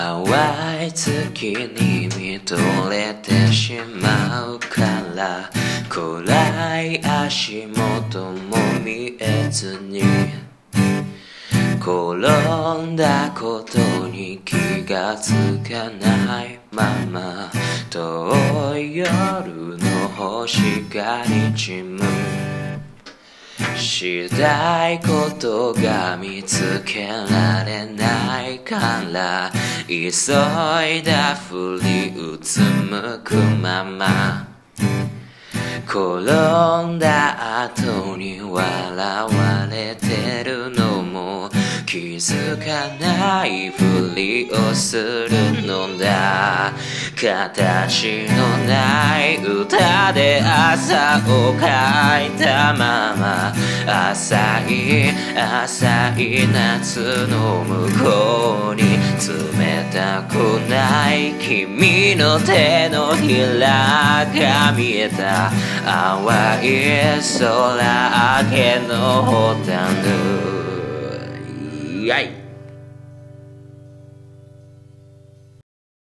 淡い月に見とれてしまうから暗い足元も見えずに転んだことに気がつかないまま遠い夜の星がにじむしたいことが見つけられないから急いだふりうつむくまま転んだ後に笑われてるのも気づかないふりをするのだ形のない歌で朝を書いたまま浅い浅い夏の向こうに冷たくない君の手のひらが見えた淡い空明けのホタルイエイ